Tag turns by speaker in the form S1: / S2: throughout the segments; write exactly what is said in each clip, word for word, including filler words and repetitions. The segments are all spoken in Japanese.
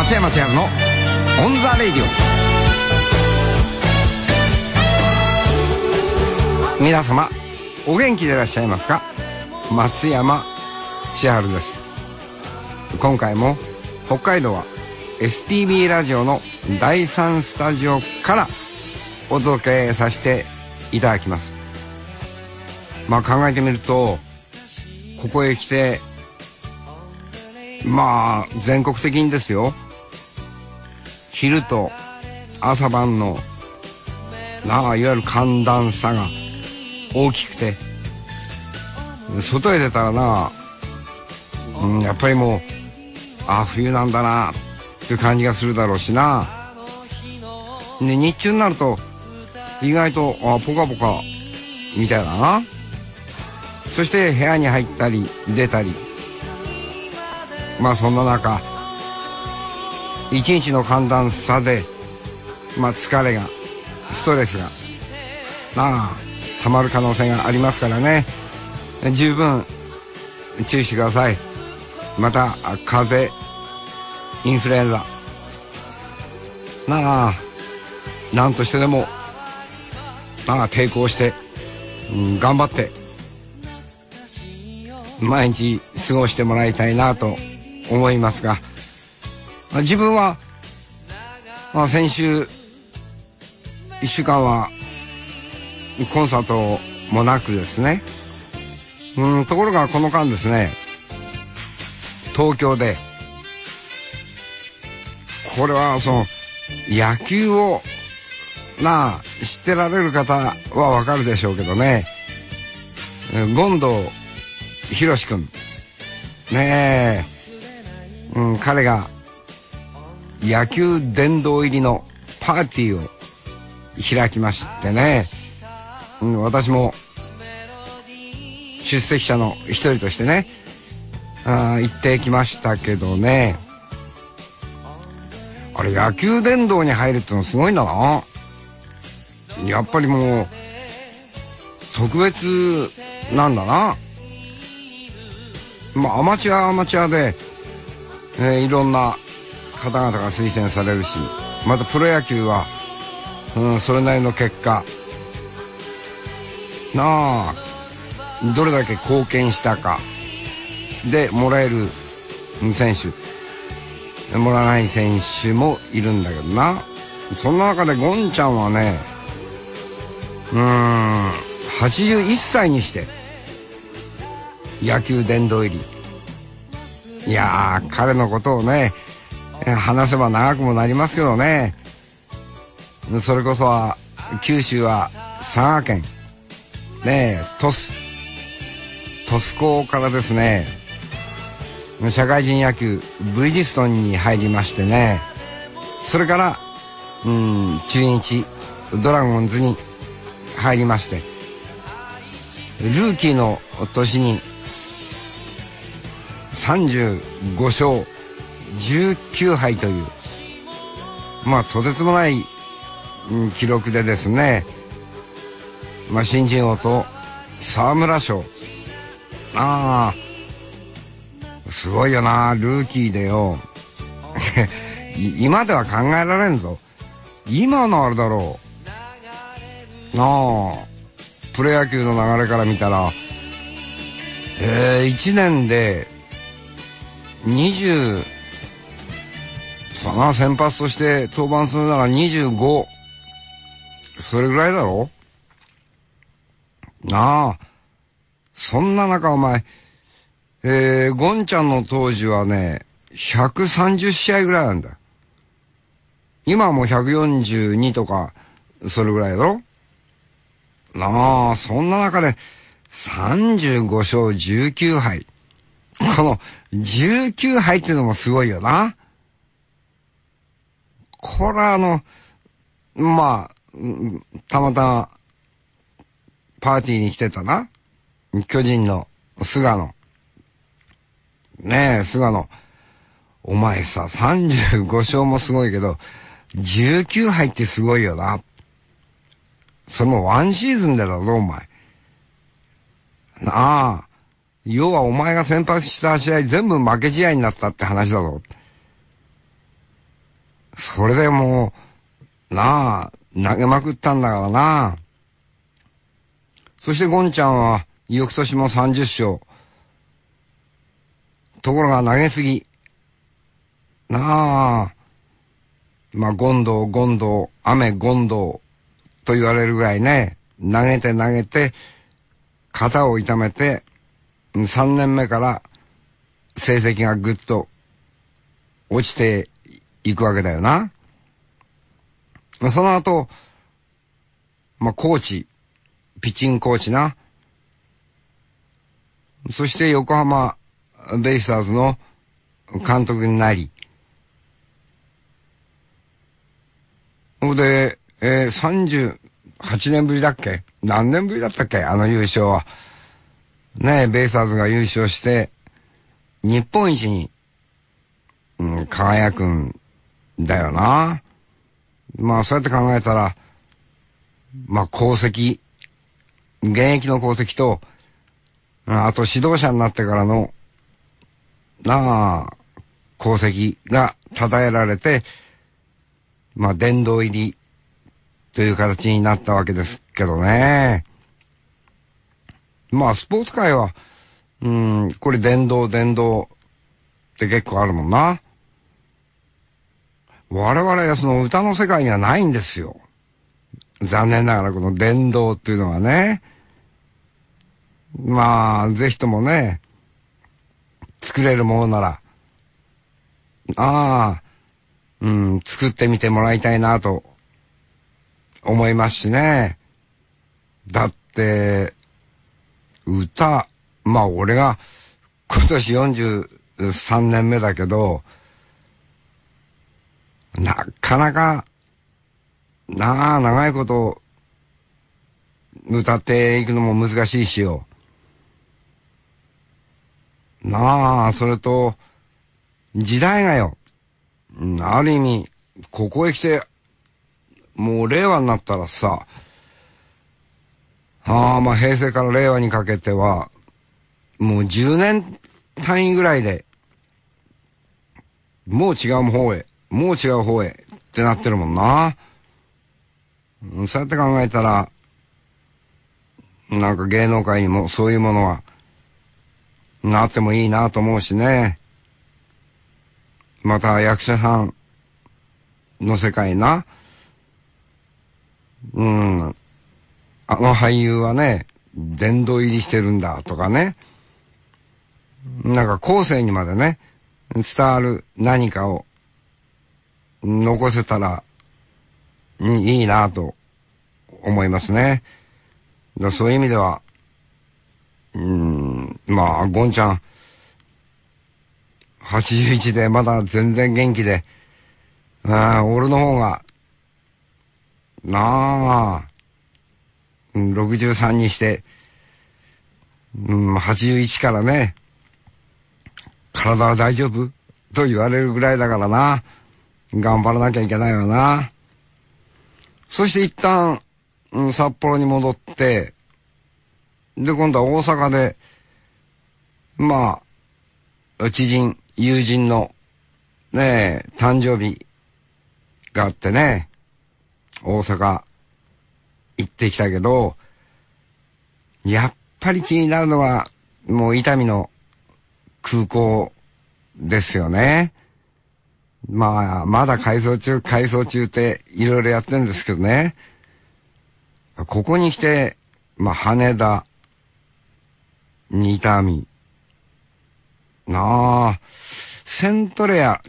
S1: 松山千春のオンザレイディオ。皆様お元気でいらっしゃいますか？松山千春です。今回も北海道は エスティービー ラジオのだいさんスタジオからお届けさせていただきます。まあ考えてみると、ここへ来てまあ全国的にですよ、昼と朝晩のなあいわゆる寒暖差が大きくて、外へ出たらな、うん、やっぱりもうあ冬なんだなっていう感じがするだろうしな。で日中になると意外とあポカポカみたいだな。そして部屋に入ったり出たり、まあそんな中一日の寒暖差でまあ疲れがストレスがなあたまる可能性がありますからね、十分注意してください。また風邪インフルエンザなあ何としてでもなあ抵抗して、うん、頑張って毎日過ごしてもらいたいなと思いますが、自分は、まあ、先週いっしゅうかんはコンサートもなくですね、うん、ところがこの間ですね、東京でこれはその野球をなあ知ってられる方はわかるでしょうけどね、権藤博士くんねえ、うん、彼が野球殿堂入りのパーティーを開きましてね、うん、私も出席者の一人としてねあ行ってきましたけどね、あれ野球殿堂に入るってのすごいんだな。やっぱりもう特別なんだな。まあアマチュアアマチュアで、えー、いろんな方々が推薦されるし、またプロ野球は、うん、それなりの結果なあどれだけ貢献したかでもらえる選手もらわない選手もいるんだけどな。そんな中でゴンちゃんはね、うーんはちじゅういっさいにして野球殿堂入り。いやー彼のことをね話せば長くもなりますけどね、それこそは九州は佐賀県ねえ鳥栖鳥栖高からですね社会人野球ブリヂストンに入りましてね、それからうん中日ドラゴンズに入りまして、ルーキーの年にさんじゅうごしょうじゅうきゅうはいというまあとてつもない、うん、記録でですね、まあ新人王と沢村賞、ああすごいよなルーキーでよ今では考えられんぞ。今のあれだろうなあプロ野球の流れから見たらえー、いちねんでにじゅうさあ先発として登板するならにじゅうご、それぐらいだろなあ。そんな中お前えー、ゴンちゃんの当時はねひゃくさんじゅっしあいぐらいなんだ。今はもうひゃくよんじゅうにとかそれぐらいだろなあ。そんな中でさんじゅうごしょうじゅうきゅうはい、このじゅうきゅうはいっていうのもすごいよな。これはあのまあたまたまパーティーに来てたな巨人の菅野ねえ菅野、お前ささんじゅうごしょうもすごいけどじゅうきゅうはいってすごいよな。それもワンシーズンでだぞお前なあ。要はお前が先発した試合全部負け試合になったって話だぞ。 それでもう、なあ、投げまくったんだからな。そしてゴンちゃんは、翌年もさんじゅっ勝。ところが投げすぎ。なあ。まあ、ゴンドウ、ゴンドウ、雨ゴンドウと言われるぐらいね、投げて投げて、肩を痛めて、さんねんめから成績がぐっと落ちていくわけだよな。その後、まあ、コーチ、ピッチングコーチな。そして横浜ベイスターズの監督になり、それで、えー、さんじゅうはちねんぶりだっけ？何年ぶりだったっけ？あの優勝は。ねえ、ベイスターズが優勝して、日本一に、うん、輝くんだよな。まあ、そうやって考えたら、まあ、功績、現役の功績と、あと指導者になってからの、なあ、功績が称えられて、まあ、殿堂入りという形になったわけですけどね。まあ、スポーツ界は、うん、これ殿堂、殿堂って結構あるもんな。我々はその歌の世界にはないんですよ。残念ながらこの殿堂っていうのはね。まあ、ぜひともね、作れるものなら、ああ、うん、作ってみてもらいたいなと思いますしね。だって、歌、まあ俺が今年よんじゅうさんねんめだけど、なかなか、なあ、長いこと歌っていくのも難しいしよ。なあ、それと、時代がよ、ある意味、ここへ来て、もう令和になったらさ、ああ、まあ平成から令和にかけては、もうじゅうねん単位ぐらいで、もう違う方へ、もう違う方へってなってるもんな。そうやって考えたら、なんか芸能界にもそういうものは、なってもいいなと思うしね。また役者さんの世界な。うん。あの俳優はね、殿堂入りしてるんだとかね。なんか後世にまでね、伝わる何かを残せたら、うん、いいなと思いますね。だそういう意味では、うーん、まあ、ゴンちゃん、はちじゅういちでまだ全然元気で、ああ、俺の方が、なあ、ろくじゅうさんにして、うん、はちじゅういちからね、体は大丈夫と言われるぐらいだからな。頑張らなきゃいけないわな。そして一旦、うん、札幌に戻って、で、今度は大阪で、まあ、知人、友人の、ねえ、誕生日があってね、大阪行ってきたけど、やっぱり気になるのが、もう伊丹の空港ですよね。まあ、まだ改装中、改装中っていろいろやってるんですけどね。ここに来て、まあ、羽田、伊丹、なあ、セントレア、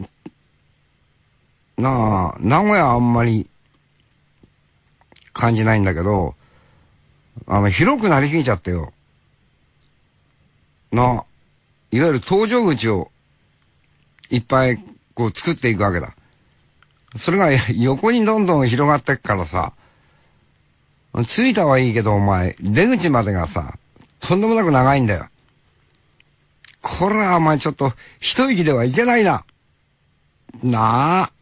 S1: なあ、名古屋はあんまり感じないんだけど、あの、広くなりすぎちゃってよ。なあ、いわゆる搭乗口をいっぱいこう作っていくわけだ。それが横にどんどん広がってっからさ、着いたはいいけどお前、出口までがさ、とんでもなく長いんだよ。これはお前ちょっと一息ではいけないな。なあ。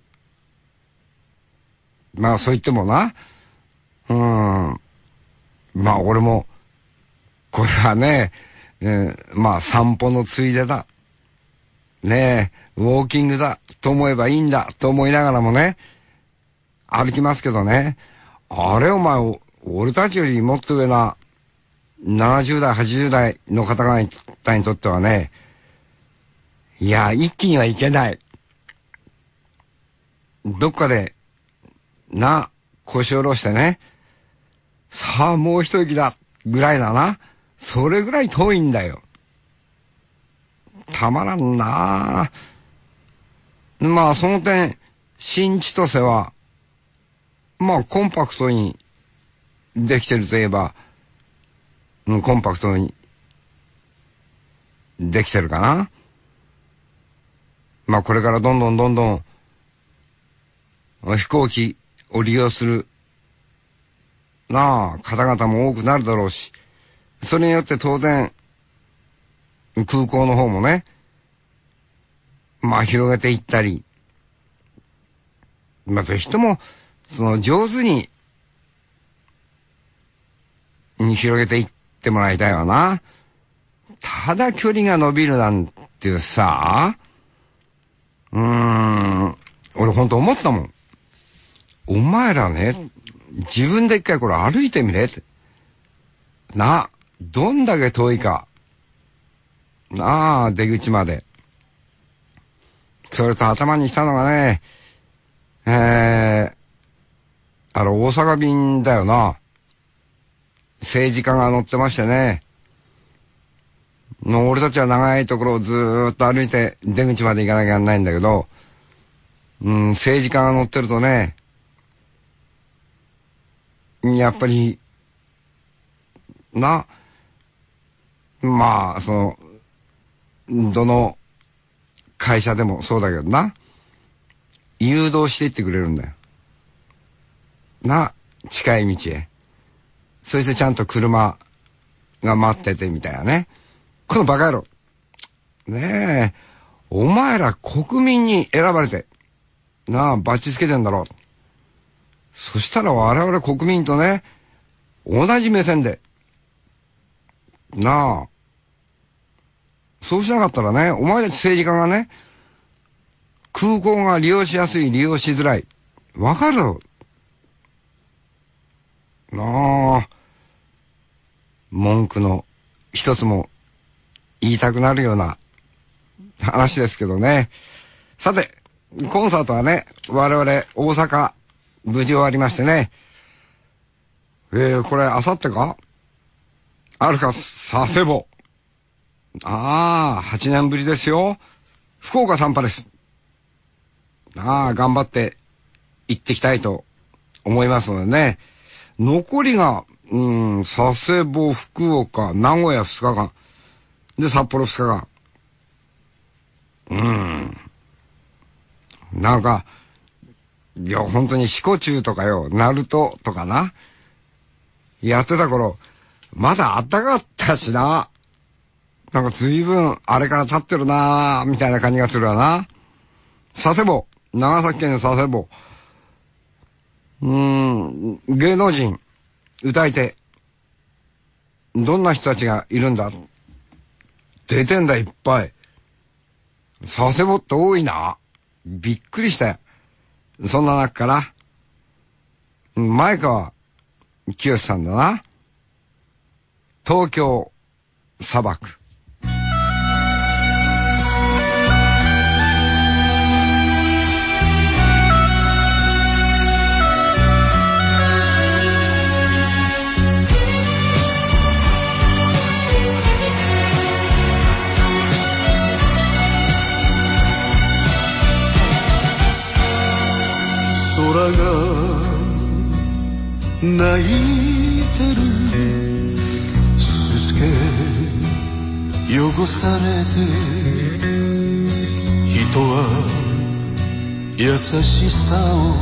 S1: まあそう言ってもな。うーん。まあ俺も、これはね、えー、まあ散歩のついでだ。 ねえ、ウォーキングだと思えばいいんだと思いながらもね、歩きますけどね、あれお前、俺たちよりもっと上なななじゅう代、はちじゅう代の方々にとってはね、いや、一気にはいけない。どっかで、な、腰下ろしてね、さあもう一息だぐらいだな。それぐらい遠いんだよ。たまらんな。まあその点、新千歳は、まあコンパクトにできてるといえば、うん、コンパクトにできてるかな。まあこれからどんどんどんどん飛行機を利用するなあ方々も多くなるだろうし、それによって当然空港の方もね、まあ広げていったり、まあぜひともその上手にに広げていってもらいたいわな。ただ距離が伸びるなんてさ、うーん、俺ほんと思ってたもん。お前らね、自分で一回これ歩いてみれって。な、どんだけ遠いか。なあ、出口まで。それと頭にしたのがね、えー、あの、大阪便だよな。政治家が乗ってましてね。の俺たちは長いところをずーっと歩いて出口まで行かなきゃならないんだけど、うん、政治家が乗ってるとね、やっぱり、な、まあ、その、どの会社でもそうだけどな、誘導していってくれるんだよ。な、近い道へ。そしてちゃんと車が待っててみたいなね。このバカ野郎。ねえ、お前ら国民に選ばれて、なあ、バッチつけてんだろう。そしたら我々国民とね、同じ目線で、なあ、そうしなかったらね、お前たち政治家がね、空港が利用しやすい、利用しづらい。わかるだろう。なあ、文句の一つも言いたくなるような話ですけどね。さて、コンサートはね、我々大阪、無事終わりましてね。えー、これ、あさってかあるか、佐世保。ああ、はちねんぶりですよ。福岡短波です。ああ、頑張って行ってきたいと思いますのでね。残りが、うん、佐世保、福岡、名古屋ふつかかん。で、札幌ふつかかん。うん。なんか、いや、本当に四股中とかよ、ナルトとかな。やってた頃、まだあったかかったしな。なんか随分あれから経ってるなぁ、みたいな感じがするわな。佐世保、長崎県の佐世保。うーん、芸能人、歌い手。どんな人たちがいるんだ？出てんだ、いっぱい。佐世保って多いな。びっくりしたよ。そんな中から、前川清さんだな。東京砂漠。
S2: 空が泣いてるすすけ汚されて人は優しさを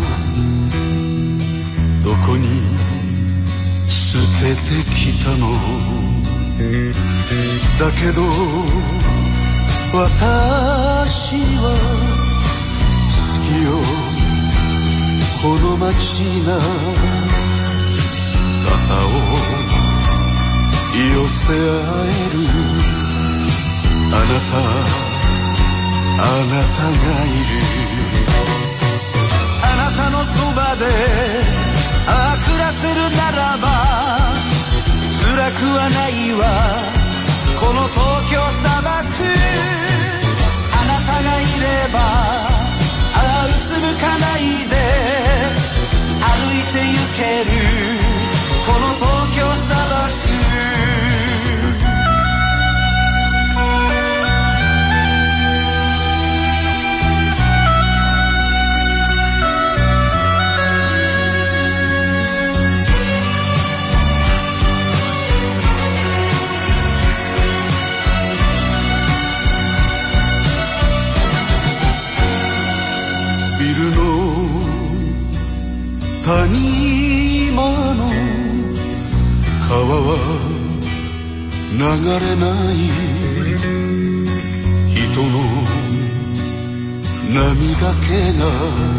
S2: どこに捨ててきたのだけど私は好きよこの街が肩を寄せ合えるあなたあなたがいるあなたのそばでああ暮らせるならば辛くはないわこの東京砂漠あなたがいればああうつむかないで歩いて行けるこの東京砂漠谷間の川は流れない人の涙気が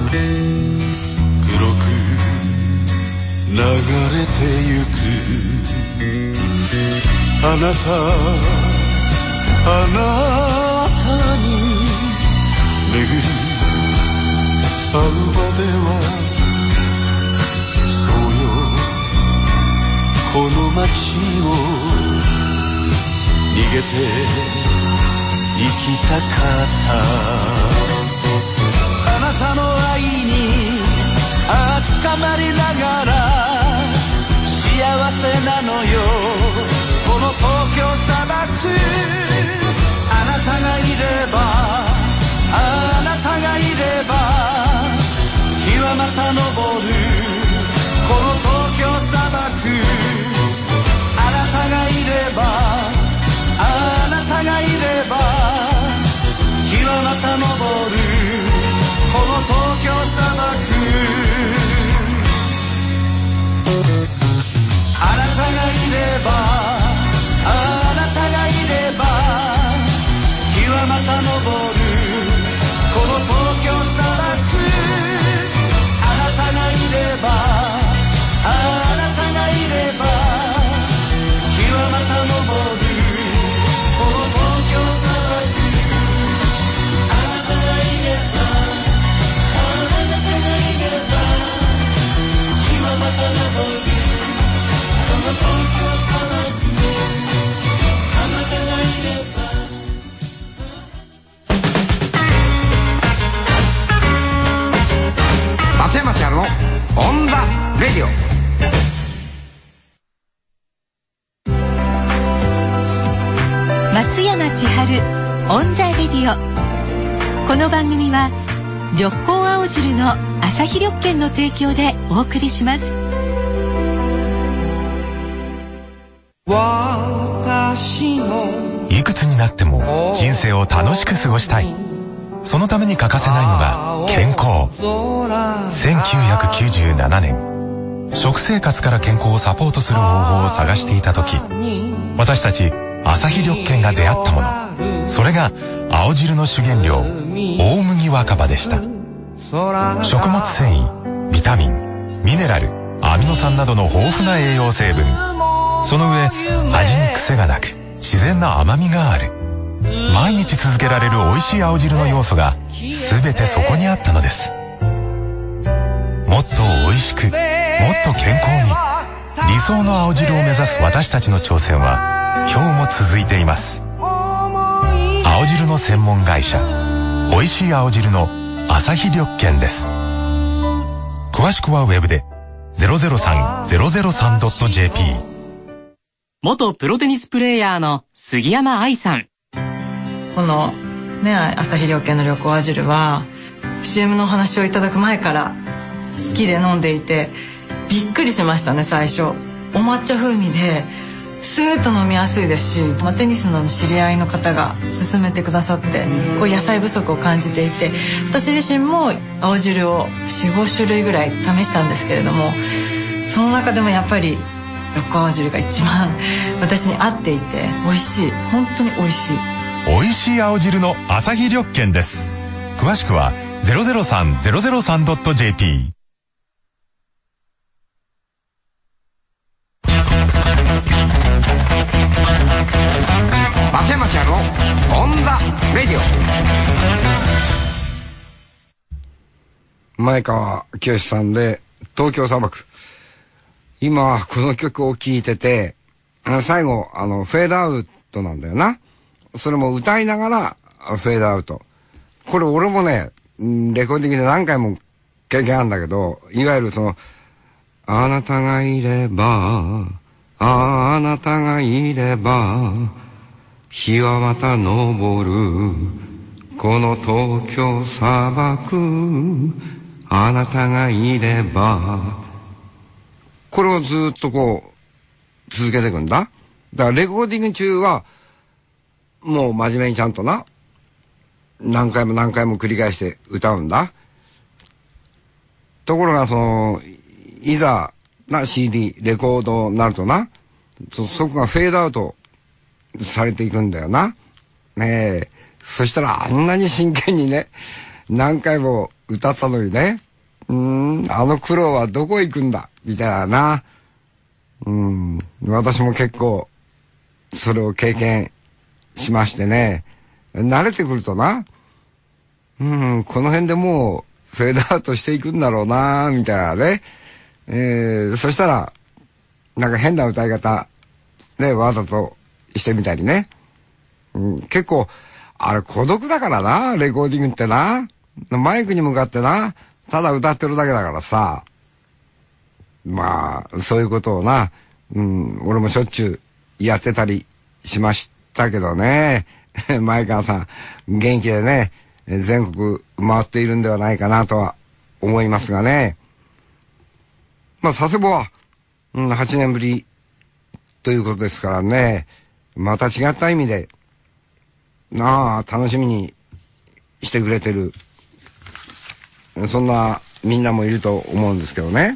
S2: 黒く流れてゆくあなたあなたに巡る会う場ではこの街を逃げて行きたかったあなたの愛にああ捕まりながら幸せなのよこの東京砂漠あなたがいればあなたがいれば日はまた昇るこの東京砂漠あなたがいればあなたがいれば日はまた昇るこの東京砂漠あなたがいればあなたがいれば日はまた昇るこの東京砂漠あなたがいればあなたがいれば日はまた昇るこの東京砂漠あなたがいればあなたがいれば日はまた昇るこの東京砂漠あなたがいれば
S1: 松山千春のオンザレディオ
S3: 松山千春オンザレディオこの番組は緑光青汁の朝日緑券の提供でお送りします。
S4: いくつになっても人生を楽しく過ごしたい。そのために欠かせないのが健康。せんきゅうひゃくきゅうじゅうななねん食生活から健康をサポートする方法を探していた時、私たち朝日緑券が出会ったもの、それが青汁の主原料大麦若葉でした。食物繊維、ビタミン、ミネラル、アミノ酸などの豊富な栄養成分、その上味に癖がなく自然な甘みがある。毎日続けられる美味しい青汁の要素が全てそこにあったのです。もっと美味しく、もっと健康に、理想の青汁を目指す私たちの挑戦は今日も続いています。青汁の専門会社、美味しい青汁の朝日緑券です。詳しくはウェブで ゼロゼロさん ゼロゼロさん ドット ジェーピー。
S5: 元プロテニスプレーヤーの杉山愛さん。
S6: このね、朝日緑券の緑黄青汁は シーエム のお話をいただく前から好きで飲んでいて、びっくりしましたね。最初お抹茶風味でスーッと飲みやすいですし、テニスの知り合いの方が勧めてくださって、こう野菜不足を感じていて、私自身も青汁を よん,ご 種類ぐらい試したんですけれども、その中でもやっぱり緑黄青汁が一番私に合っていて美味しい。本当に美味しい。
S4: 美味しい青汁の朝日緑券です。詳しくは ゼロゼロさん ゼロゼロさん ドット ジェーピー。
S1: 松山千春のオンザレディオ。 前川清さんで東京砂漠。今この曲を聴いてて、最後あのフェードアウトなんだよな。それも歌いながらフェードアウト。これ俺もねレコーディングで何回も経験あるんだけど、いわゆるそのあなたがいれば、あなたがいれば日はまた昇るこの東京砂漠、あなたがいれば、これをずっとこう続けていくんだ。だからレコーディング中はもう真面目にちゃんとな何回も何回も繰り返して歌うんだ。ところがそのいざな シーディー レコードになるとな、 そ, そこがフェードアウトされていくんだよな。ねえ、そしたらあんなに真剣にね何回も歌ったのにね、うーんあの苦労はどこ行くんだみたいなな。うん、私も結構それを経験しましてね、慣れてくるとな、うん、この辺でもうフェードアウトしていくんだろうなみたいなね。えー、そしたらなんか変な歌い方ねわざとしてみたりね、うん、結構あれ孤独だからな、レコーディングってな。マイクに向かってなただ歌ってるだけだからさ、まあそういうことをな、うん、俺もしょっちゅうやってたりしましたけどね。前川さん元気でね全国回っているんではないかなとは思いますがね。まあ佐世保は、うん、はちねんぶりということですからね、また違った意味でなあ楽しみにしてくれてる、そんなみんなもいると思うんですけどね。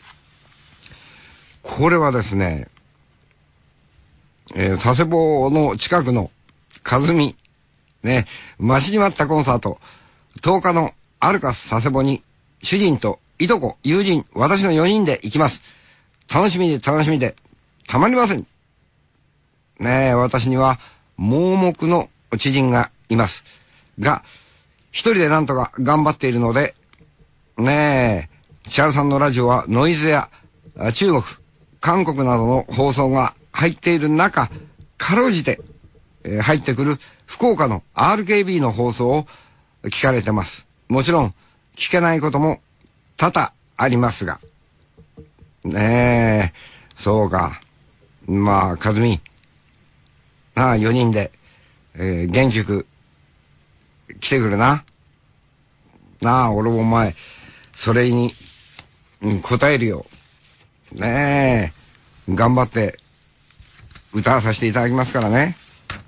S1: これはですね、えー、佐世保の近くの和美ね、待ちに待ったコンサート、とおかのアルカス佐世保に主人といとこ友人私のよにんで行きます。楽しみで楽しみでたまりませんね。え私には盲目の知人がいますが、一人でなんとか頑張っているのでねえ、千春さんのラジオはノイズや中国韓国などの放送が入っている中、かろうじて、えー、入ってくる福岡の アールケービー の放送を聞かれてます。もちろん聞けないことも多々ありますがねえ、そうか、まあ和美ああよにんで、えー、元気よく来てくるな。なあ俺もお前それに、うん、答えるよねえ、頑張って歌わさせていただきますからね。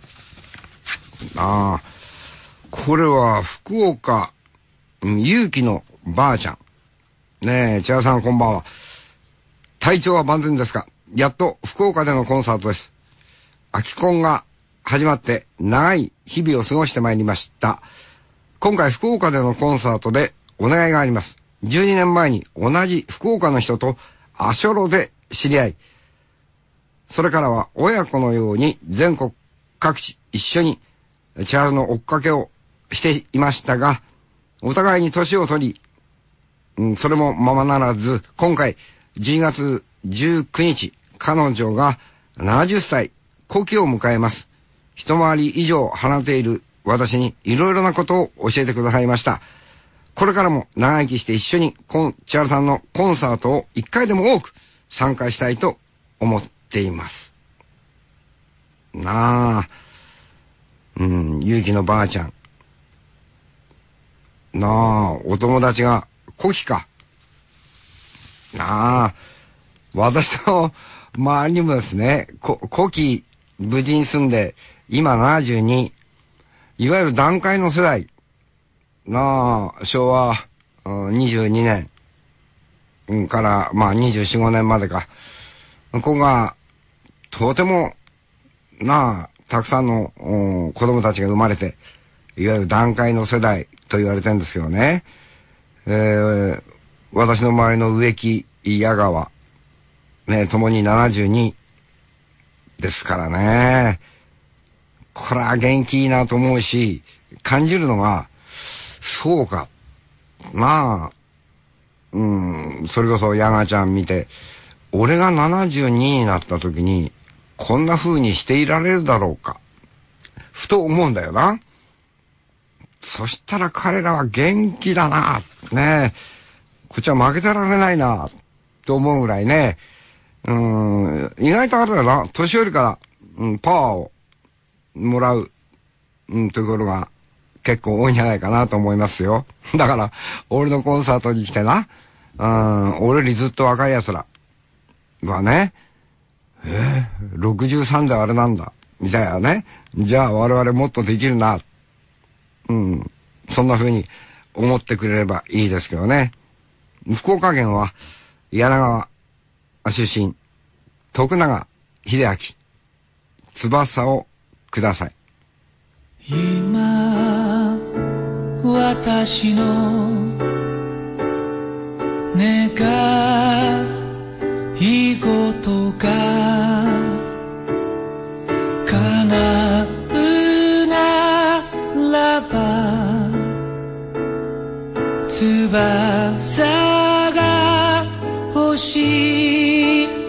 S1: ああこれは福岡、うん、ゆうきのばあちゃんねえ、千葉さんこんばんは。体調は万全ですか。やっと福岡でのコンサートです。秋コンが始まって長い日々を過ごしてまいりました。今回福岡でのコンサートでお願いがあります。じゅうにねんまえに同じ福岡の人とアショロで知り合い、それからは親子のように全国各地一緒に千春の追っかけをしていましたが、お互いに年を取り、うん、それもままならず、今回じゅうにがつじゅうくにち彼女がななじゅっさい古希を迎えます。一回り以上離れている私にいろいろなことを教えてくださいました。これからも長生きして一緒に千春さんのコンサートを一回でも多く参加したいと思っています。なあ、うん、ゆうきのばあちゃん。なあ、お友達が古希か。なあ、私の周りにもですね、古希無事に住んで、今ななじゅうに、いわゆる団塊の世代。なあ、昭和にじゅうにねんから、まあにじゅうよん、ごねんまでか。ここが、とても、なあ、たくさんの子供たちが生まれて、いわゆる団塊の世代と言われてるんですけどね。えー、私の周りの植木、矢川、ね、ともにななじゅうにですからね。これは元気いいなと思うし、感じるのが、そうか。まあ、 うん、それこそヤガちゃん見て、俺がななじゅうにになった時にこんな風にしていられるだろうか、ふと思うんだよな。そしたら彼らは元気だな、ねえ、こっちは負けてられないなと思うぐらいね、うーん、意外とあれだな、年寄りから、うん、パワーをもらう、うん、ところが結構多いんじゃないかなと思いますよ。だから俺のコンサートに来てな、うん、俺よりずっと若い奴らはね、えー、ろくじゅうさんであれなんだみたいなね、じゃあ我々もっとできるな、うん、そんな風に思ってくれればいいですけどね。福岡県は柳川出身、徳永英明、翼をください。
S2: 今私の願い事が叶うならば、翼が欲しい、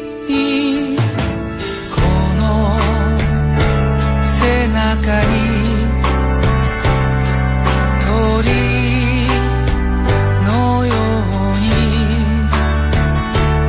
S2: この背中に鳥のように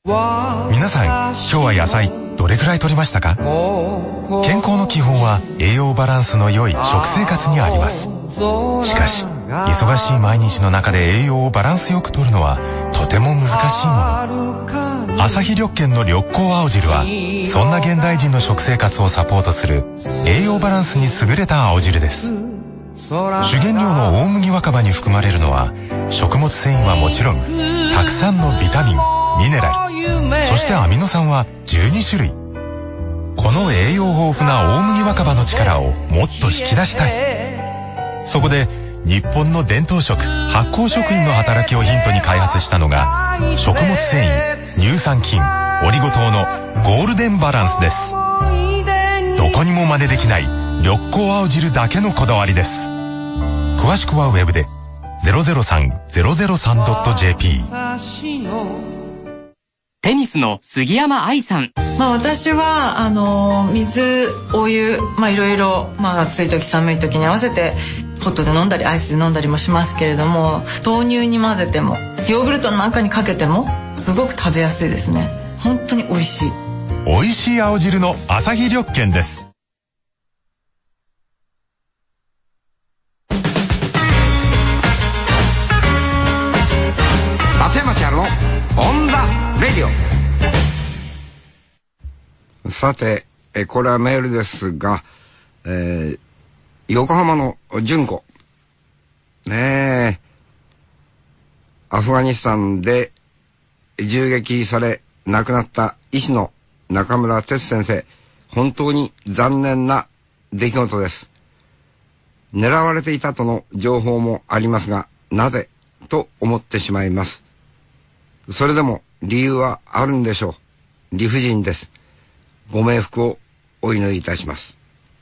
S4: 皆さん、今日は野菜どれくらい摂りましたか？健康の基本は栄養バランスの良い食生活にあります。しかし、忙しい毎日の中で栄養をバランスよく摂るのはとても難しいもの。アサヒ緑健の緑黄青汁は、そんな現代人の食生活をサポートする栄養バランスに優れた青汁です。主原料の大麦若葉に含まれるのは、食物繊維はもちろん、たくさんのビタミン、ミネラル、そしてアミノ酸はじゅうにしゅるい。この栄養豊富な大麦若葉の力をもっと引き出したい。そこで、日本の伝統食、発酵食品の働きをヒントに開発したのが、食物繊維、乳酸菌、オリゴ糖のゴールデンバランスです。どこにも真似できない緑黄青汁だけのこだわりです。詳しくはウェブで ゼロゼロさん ゼロゼロさん ドット ジェーピー。
S5: テニスの杉山愛さん。
S6: まあ私はあの水、お湯、まあいろいろ、まあ暑い時寒い時に合わせてホットで飲んだりアイスで飲んだりもしますけれども、豆乳に混ぜてもヨーグルトの中にかけてもすごく食べやすいですね。本当に美味しい。
S4: 美味しい青汁のアサヒ緑健です。
S1: 松山千春のオンザレディオ。さて、えこれはメールですが、えー、横浜の純子ねえ、アフガニスタンで銃撃され亡くなった医師の中村哲先生、本当に残念な出来事です。狙われていたとの情報もありますが、なぜと思ってしまいます。それでも理由はあるんでしょう。理不尽です。ご冥福をお祈りいたします。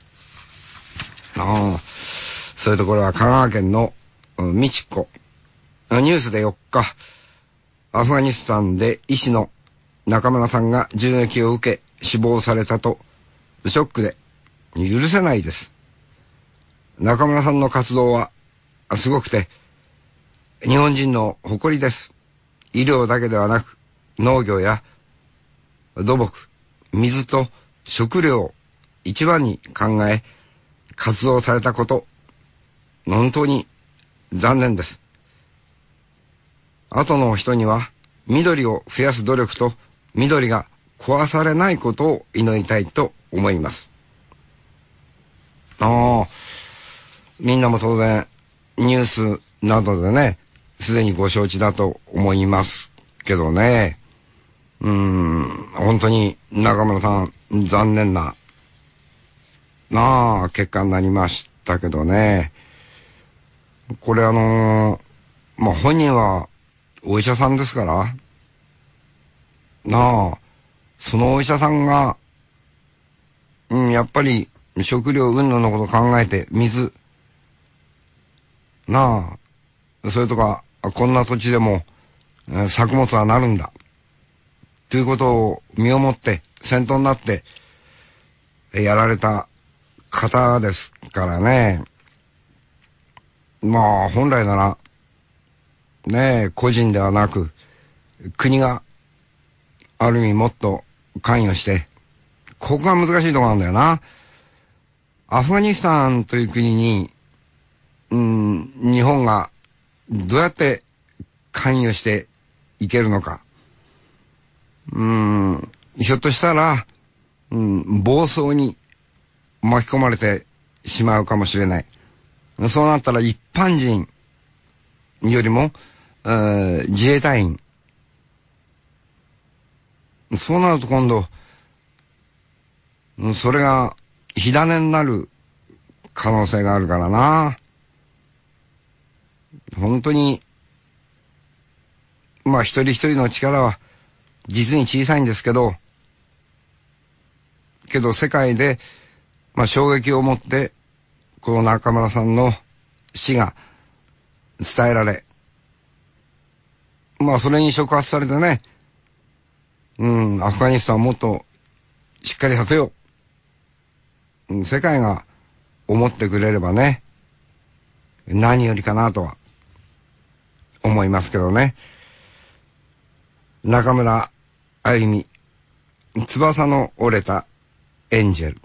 S1: ああ、それとこれは香川県のみちこ。ニュースでよっか、アフガニスタンで医師の中村さんが銃撃を受け死亡されたと、ショックで許せないです。中村さんの活動はすごくて、日本人の誇りです。医療だけではなく、農業や土木、水と食料を一番に考え活動されたこと、本当に残念です。後の人には緑を増やす努力と緑が壊されないことを祈りたいと思います。ああ、みんなも当然ニュースなどでね、すでにご承知だと思いますけどね。うーん、本当に中村さん残念ななあ結果になりましたけどね。これあのー、まあ本人はお医者さんですからなあ、そのお医者さんが、うん、やっぱり食料云々のことを考えて、水なあ、それとかこんな土地でも作物はなるんだということを身をもって先頭になってやられた方ですからね。まあ本来ならねえ、個人ではなく国がある意味もっと関与して、ここが難しいところなんだよな。アフガニスタンという国に、うん、日本がどうやって関与していけるのか。うーん、ひょっとしたら、うん、暴走に巻き込まれてしまうかもしれない。そうなったら一般人よりも、えー、自衛隊員。そうなると今度、それが火種になる可能性があるからな。本当に、まあ一人一人の力は実に小さいんですけど、けど世界で、まあ衝撃を持って、この中村さんの死が伝えられ、まあそれに触発されてね、うん、アフガニスタンをもっとしっかりさせよう、うん、世界が思ってくれればね、何よりかなとは思いますけどね。中村あゆみ、翼の折れたエンジェル。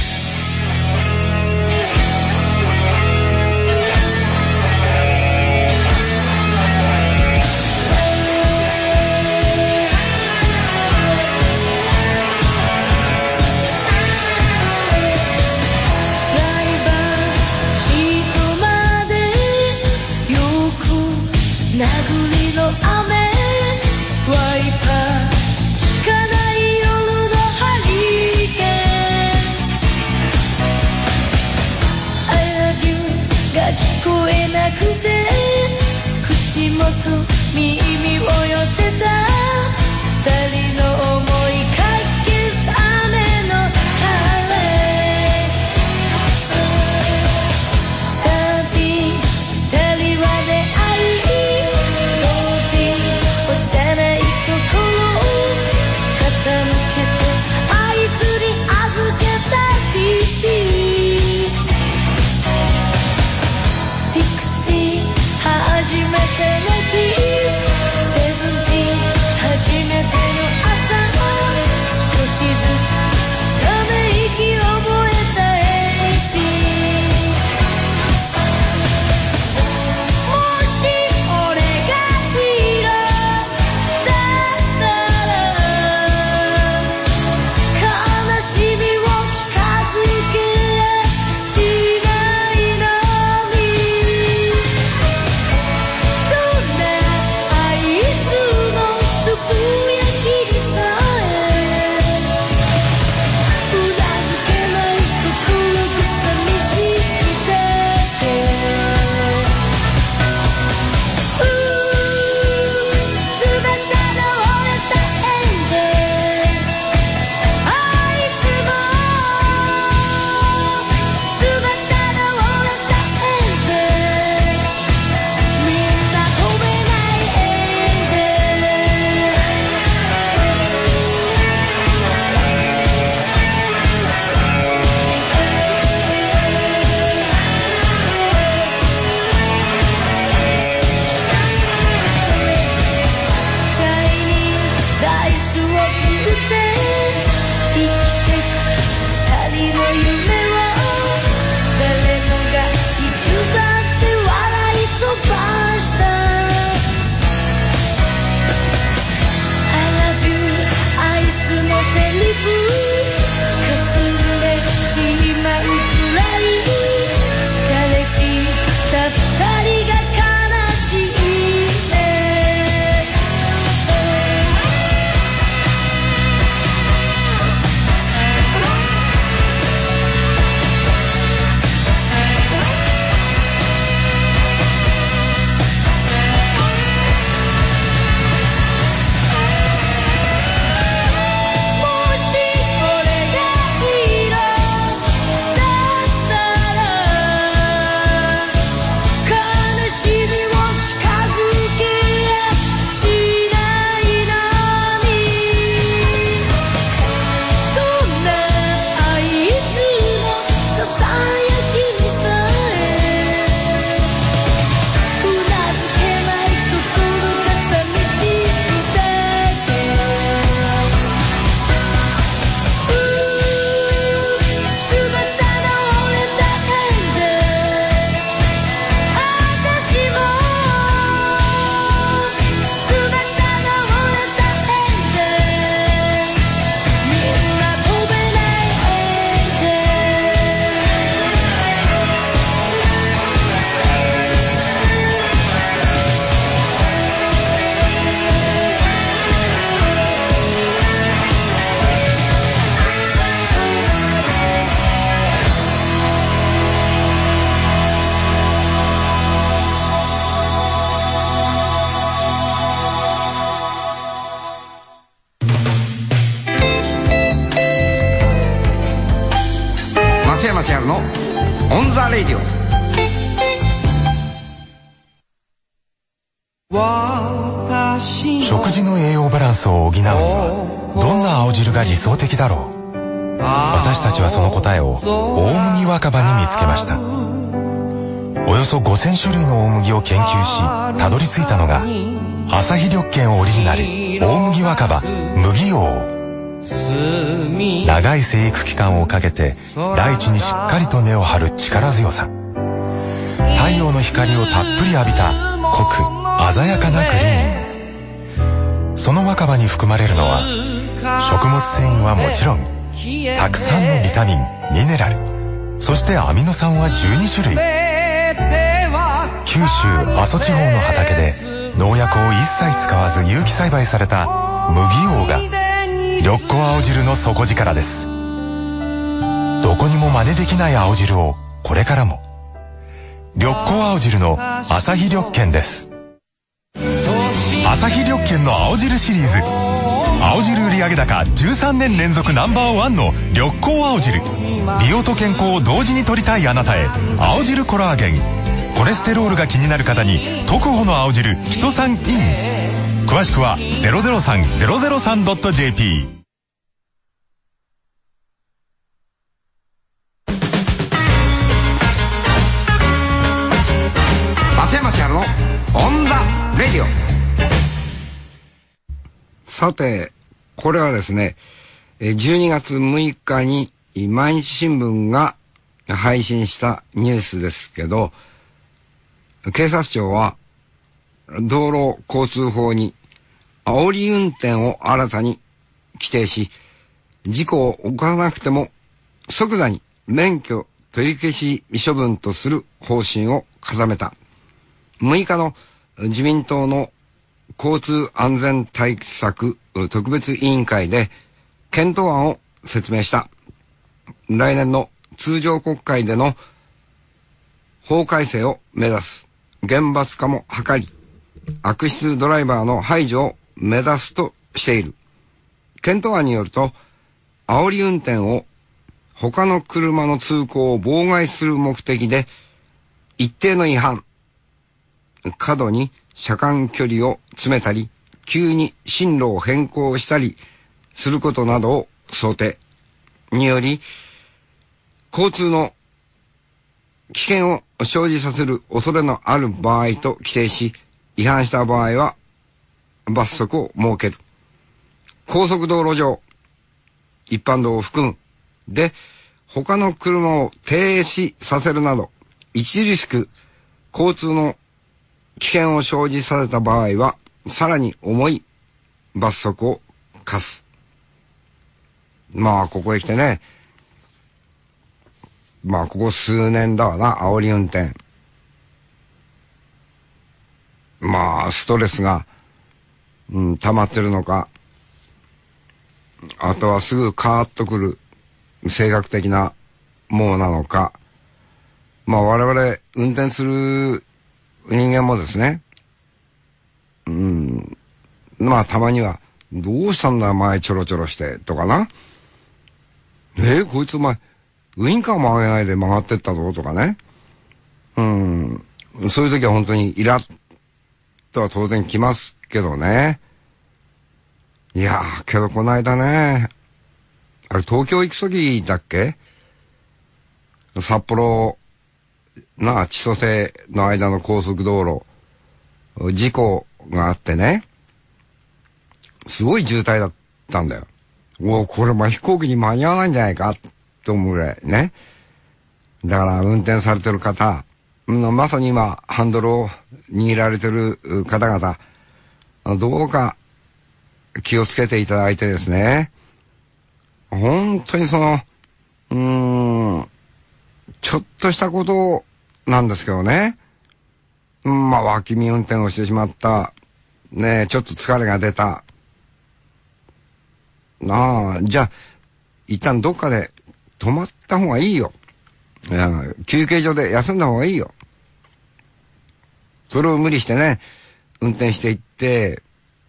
S1: 山千春のオンザレディオ。
S4: 食事の栄養バランスを補うにはどんな青汁が理想的だろう。私たちはその答えを大麦若葉に見つけました。 およそごせんしゅるいの大麦を研究したどり着いたのが朝日緑見オリジナル大麦若葉麦王。長い生育期間をかけて大地にしっかりと根を張る力強さ、太陽の光をたっぷり浴びた濃く鮮やかなグリーン。その若葉に含まれるのは食物繊維はもちろん、たくさんのビタミン、ミネラル、そしてアミノ酸はじゅうにしゅるい。九州阿蘇地方の畑で農薬を一切使わず有機栽培された麦王が緑子青汁の底力です。どこにも真似できない青汁をこれからも。緑子青汁の朝日緑見です。朝日緑見の青汁シリーズ、青汁売上高じゅうさんねん連続ナンバーワンの緑子青汁。美容と健康を同時に取りたいあなたへ、青汁コラーゲン。コレステロールが気になる方に特保の青汁ヒトサンイン。詳しくは ゼロゼロさん ゼロゼロさん ドット ジェーピー。
S1: 松山千春のオンダレディオ。さて、これはですね、じゅうにがつむいかに毎日新聞が配信したニュースですけど、警察庁は道路交通法に煽り運転を新たに規定し、事故を起こさなくても即座に免許取り消し処分とする方針を固めた。むいかの自民党の交通安全対策特別委員会で検討案を説明した。来年の通常国会での法改正を目指す。厳罰化も図り、悪質ドライバーの排除を目指すとしている。検討案によると、煽り運転を他の車の通行を妨害する目的で、一定の違反、過度に車間距離を詰めたり、急に進路を変更したりすることなどを想定により、交通の危険を生じさせる恐れのある場合と規定し、違反した場合は罰則を設ける。高速道路上、一般道を含むで他の車を停止させるなど著しく交通の危険を生じさせた場合はさらに重い罰則を課す。まあここへ来てね、まあここ数年だわな、煽り運転。まあストレスが、うん、溜まってるのか、あとはすぐカーッとくる性格的なものなのか。まあ我々運転する人間もですね、うん、まあたまにはどうしたんだ前ちょろちょろしてとかな、えー、こいつお前ウインカーも上げないで曲がってったぞとかね、うん、そういう時は本当にイラッとは当然来ますけどね。いやーけどこの間ね、あれ東京行く時だっけ、札幌な千歳の間の高速道路事故があってね、すごい渋滞だったんだよ。おお、これまあ飛行機に間に合わないんじゃないかと思うぐらいね。だから運転されてる方、うん、まさに今ハンドルを握られてる方々、どうか気をつけていただいてですね、本当にそのうーんちょっとしたことなんですけどね、うん、まあ脇見運転をしてしまった、ねえ、ちょっと疲れが出たなあ、じゃあ一旦どっかで止まった方がいいよ。いや、休憩所で休んだ方がいいよ。それを無理してね運転していって、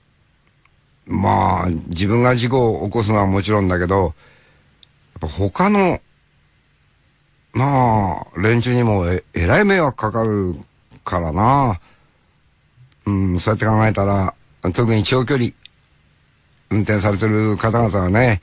S1: まあ自分が事故を起こすのはもちろんだけど、やっぱ他のまあ連中にも え, えらい迷惑かかるからな。うん、そうやって考えたら特に長距離運転されてる方々はね、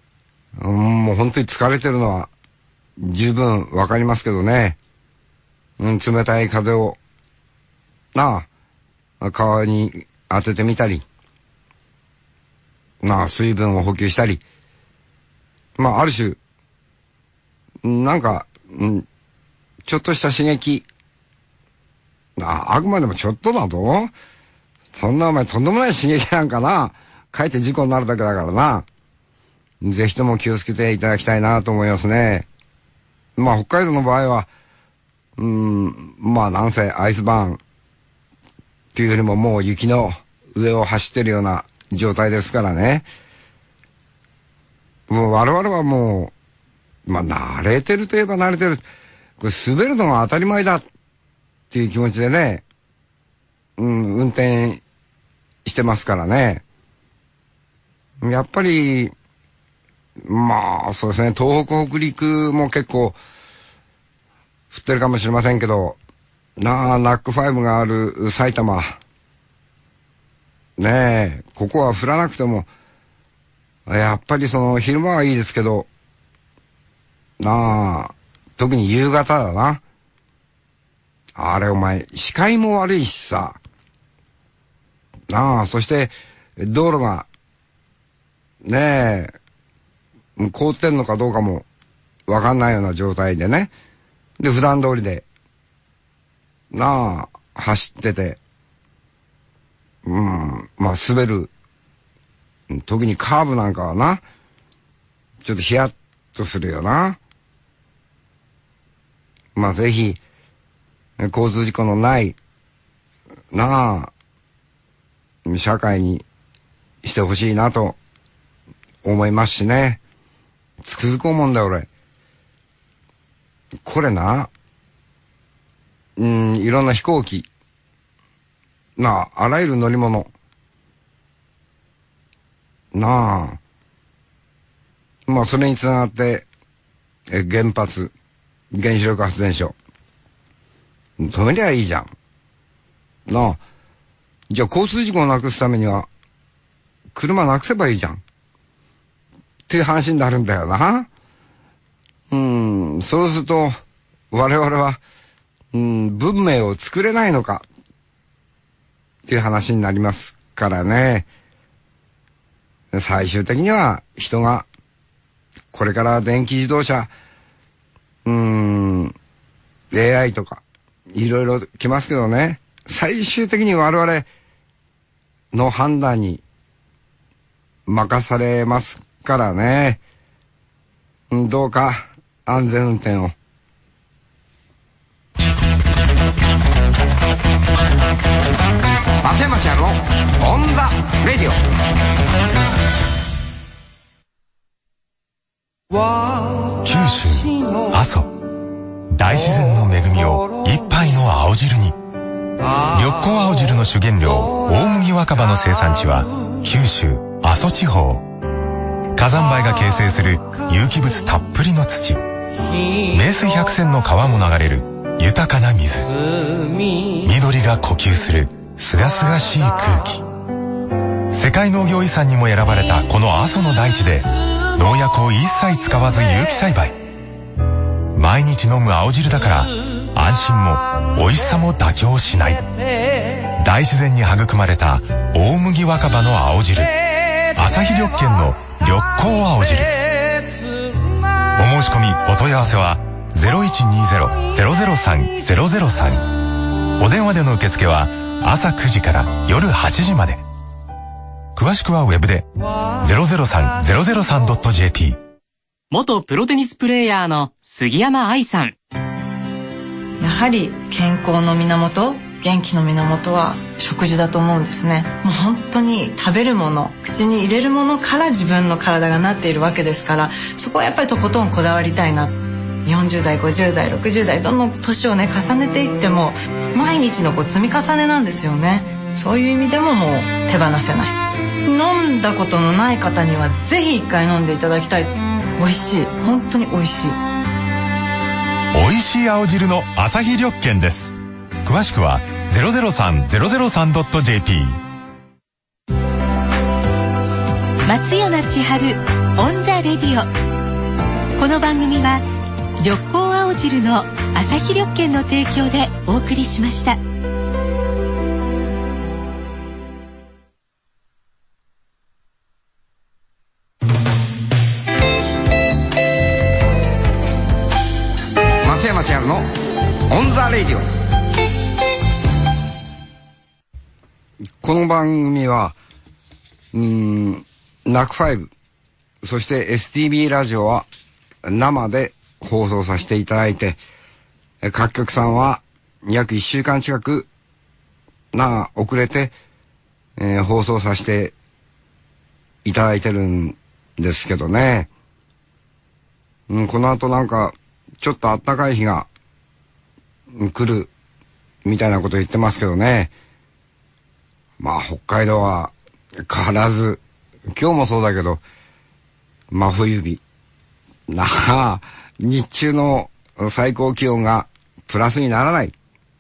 S1: うん、もう本当に疲れてるのは十分わかりますけどね。 うん、冷たい風を、なあ、顔に当ててみたり、なあ、水分を補給したり、まあ、ある種、なんか、うん、ちょっとした刺激、あ、あくまでもちょっとだぞ。そんなお前とんでもない刺激なんかな。かえって事故になるだけだからな。ぜひとも気をつけていただきたいなと思いますね。まあ北海道の場合は、うーん、まあなんせアイスバーンっていうよりももう雪の上を走ってるような状態ですからね。もう我々はもう、まあ慣れてるといえば慣れてる。これ滑るのが当たり前だっていう気持ちでね、うん、運転してますからね。やっぱり、まあそうですね、東北北陸も結構降ってるかもしれませんけど、なあ、ナックファイブがある埼玉。ねえ、ここは降らなくても、やっぱりその昼間はいいですけど、なあ、特に夕方だな。あれお前、視界も悪いしさ。なあ、そして道路が、ねえ、凍ってんのかどうかもわかんないような状態でね。で、普段通りで、なあ、走ってて、うん、まあ滑る。特にカーブなんかはな、ちょっとヒヤッとするよな。まあぜひ、交通事故のない、なあ、社会にしてほしいなと思いますしね。つくづく思うんだよ俺。これな、うん、いろんな飛行機、なあ、あらゆる乗り物、なあ、まあそれにつながって、え原発、原子力発電所、止めりゃいいじゃん。なあ、じゃあ交通事故をなくすためには、車なくせばいいじゃん。っていう話になるんだよな。うん、そうすると、我々は、うん、文明を作れないのか、っていう話になりますからね。最終的には人が、これから電気自動車、うーん、エーアイ とか、いろいろ来ますけどね、最終的に我々の判断に任されますからね。どうか安全運転を。松山千春のオンザレディオ。
S4: 九州阿蘇、大自然の恵みを一杯の青汁に。緑光青汁の主原料大麦若葉の生産地は九州阿蘇地方。火山灰が形成する有機物たっぷりの土、名水百選の川も流れる豊かな水、緑が呼吸するすがすがしい空気。世界農業遺産にも選ばれたこの阿蘇の大地で農薬を一切使わず有機栽培。毎日飲む青汁だから安心も美味しさも妥協しない。大自然に育まれた大麦若葉の青汁、朝日緑見の緑光青汁。お申し込みお問い合わせは ゼロいちにゼロ ゼロゼロさん ゼロゼロさん。お電話での受付は朝くじから夜はちじまで。詳しくはウェブで ゼロゼロさん ゼロゼロさん ドット ジェーピー。
S5: 元プロテニスプレーヤーの杉山愛さん。
S6: やはり健康の源、元気の源は食事だと思うんですね。もう本当に食べるもの、口に入れるものから自分の体がなっているわけですから、そこはやっぱりとことんこだわりたいな。よんじゅう代、ごじゅう代、ろくじゅう代、どんどん年をね重ねていっても毎日のこう積み重ねなんですよね。そういう意味でももう手放せない。飲んだことのない方にはぜひ一回飲んでいただきたいと。美味しい、本当に美味しい。
S4: 美味しい青汁の朝日緑見です。詳しくは ゼロゼロさん ゼロゼロさん ドット ジェーピー。
S3: 松山千春オンザレディオ。この番組は緑光青汁の朝日緑券の提供でお送りしました。
S1: 松山千春のオンザレディオ。この番組はうーんナックファイブ、そして エスティービー ラジオは生で放送させていただいて、各局さんは約いっしゅうかん近くな遅れて、えー、放送させていただいてるんですけどね、うん、この後なんかちょっと暖かい日が来るみたいなこと言ってますけどね。まあ北海道は変わらず、今日もそうだけど真冬日なあ、日中の最高気温がプラスにならない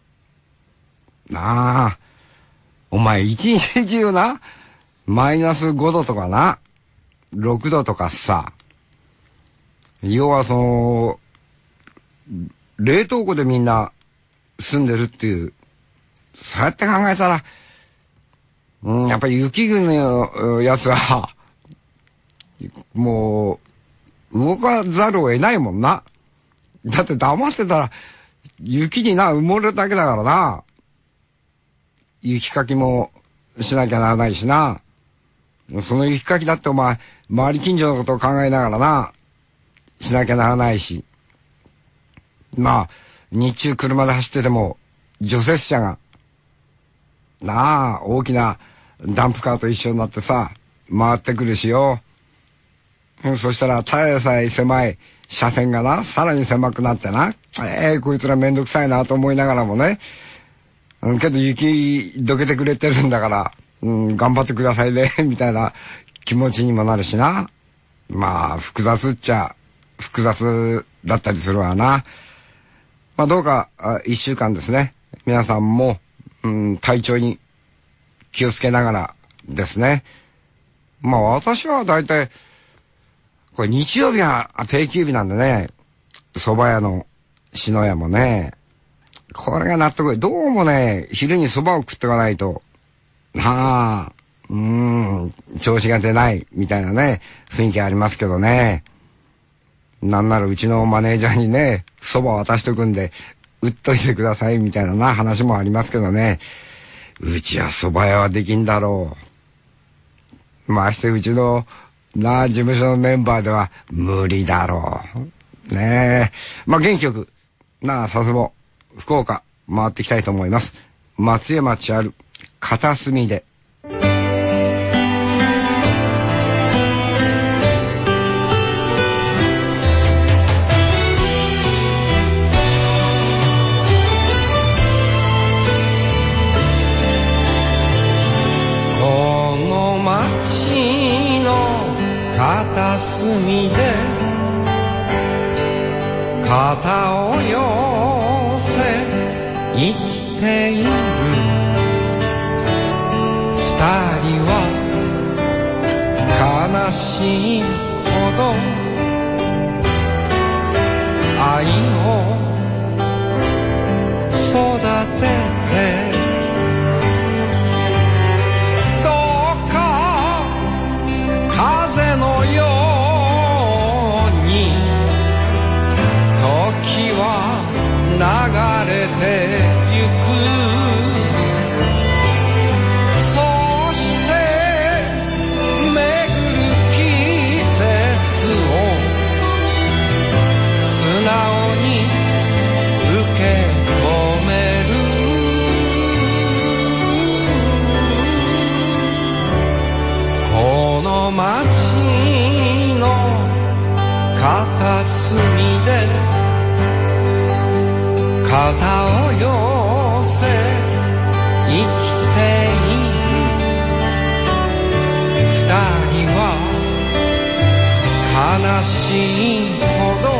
S1: なあ。お前一日中なマイナスごどとかなろくどとかさ、要はその冷凍庫でみんな住んでるっていう、そうやって考えたら、うん、やっぱり雪国のやつはもう動かざるを得ないもんな。だって騙してたら雪にな埋もれるだけだからな。雪かきもしなきゃならないしな。その雪かきだってお前周り近所のことを考えながらなしなきゃならないし、まあ日中車で走ってても除雪車がなあ大きなダンプカーと一緒になってさ回ってくるしよ。そしたらただでさえ狭い車線がなさらに狭くなってな、えー、こいつらめんどくさいなと思いながらもね、うん、けど雪どけてくれてるんだから、うん、頑張ってくださいねみたいな気持ちにもなるしな。まあ複雑っちゃ複雑だったりするわな。まあどうか一週間ですね、皆さんも、うん、体調に気をつけながらですね。まあ私はだいたいこれ日曜日は定休日なんでね、蕎麦屋の篠屋もね、これが納得。どうもね昼に蕎麦を食っておかないとなあ、うーん調子が出ないみたいなね雰囲気ありますけどね。なんならうちのマネージャーにね蕎麦渡しとくんで売っといてくださいみたいなな話もありますけどね。うちは蕎麦屋はできんだろう。ましてうちのなあ事務所のメンバーでは無理だろうねえ。まあ元気よくなあさすも福岡回っていきたいと思います。松山千春片隅で。
S2: 片隅で肩を寄せ生きている二人は悲しいほど愛を育てて風のように時は流れてゆく。そして巡る季節を素直に受け止める。この街の片隅で肩を寄せ生きている二人は悲しいほど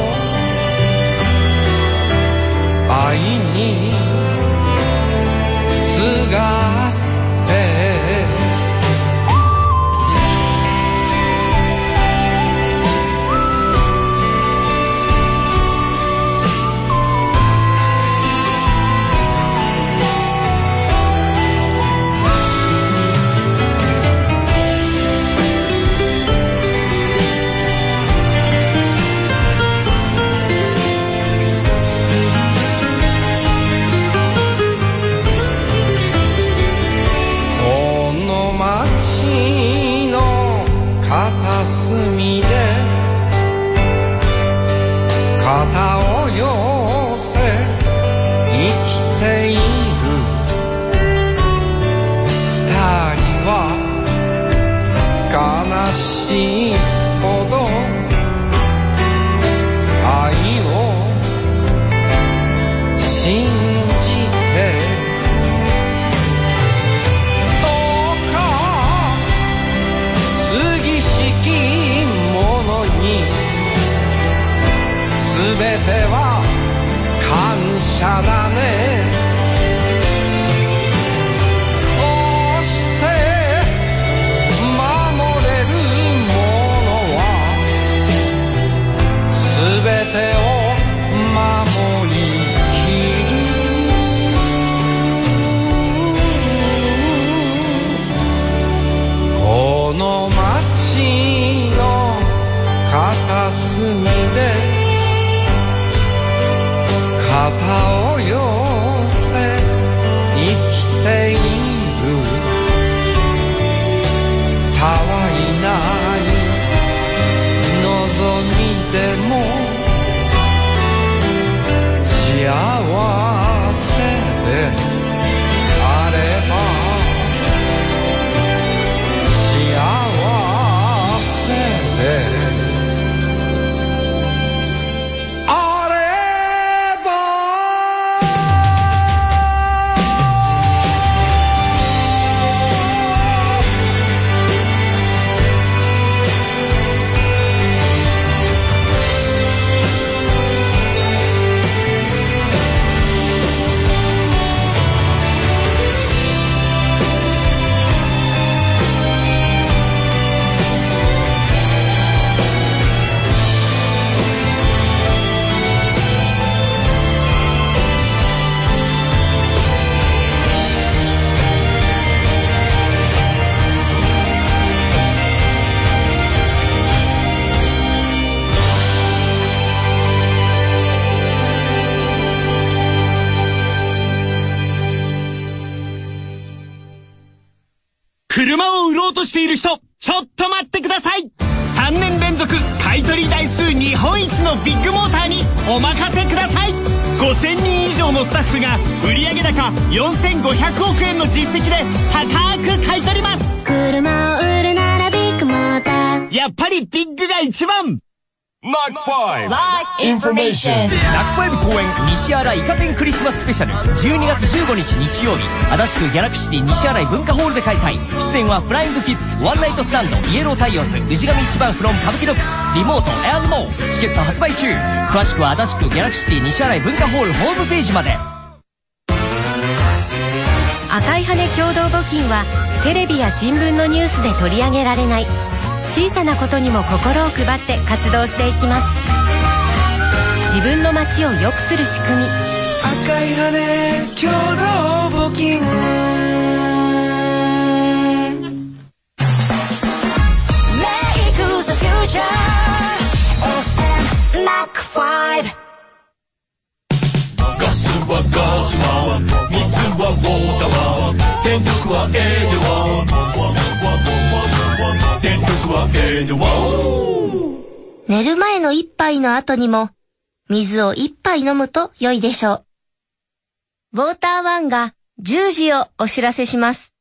S2: 愛にすがって肩を寄せ生きているたわいない望みでも幸せであれば幸せで
S7: 車を売ろうとしている人、ちょっと待ってください。さんねん連続買取台数日本一のビッグモーターにお任せください。ごせんにん以上のスタッフが売上高よんせんごひゃくおく円の実績で高く買い取ります。
S8: 車を売るならビッグモーター、
S7: やっぱりビッグが一番。
S9: ナックファイブ
S10: Live Information ナックファイブ公演西新井イカ天クリスマススペシャルじゅうにがつじゅうごにち日曜日、足立区ギャラクシティ西新井文化ホールで開催。出演はフライングキッズ、ワンナイトスタンド、イエロータイオーズ、氏神一番フロン歌舞伎ロックス、リモート&モー。チケット発売中。詳しくは足立区ギャラクシティ西新井文化ホールホームページまで。
S3: 赤い羽共同募金はテレビや新聞のニュースで取り上げられない小さなことにも心を配って活動していきます。自分の街を良くする仕組み、
S2: 赤い羽共同募金。 Make the future エフエム ナックファイブ。ガスはガスは水はウォーターは電力はエーデワ電力はエーデワ。
S8: 寝る前の一杯の後にも水を一杯飲むと良いでしょう。ウォーターワンがじゅうじをお知らせします。